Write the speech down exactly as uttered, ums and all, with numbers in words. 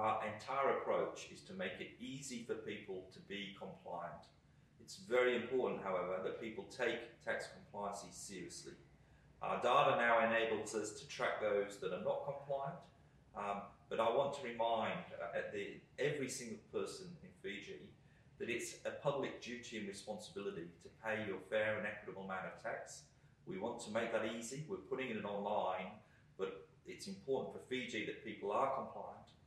our entire approach is to make it easy for people to be compliant. It's very important, however, that people take tax compliance seriously. Our data now enables us to track those that are not compliant, um, but I want to remind uh, the, every single person in Fiji that it's a public duty and responsibility to pay your fair and equitable amount of tax. We want to make that easy. We're putting it online, but it's important for Fiji that people are compliant.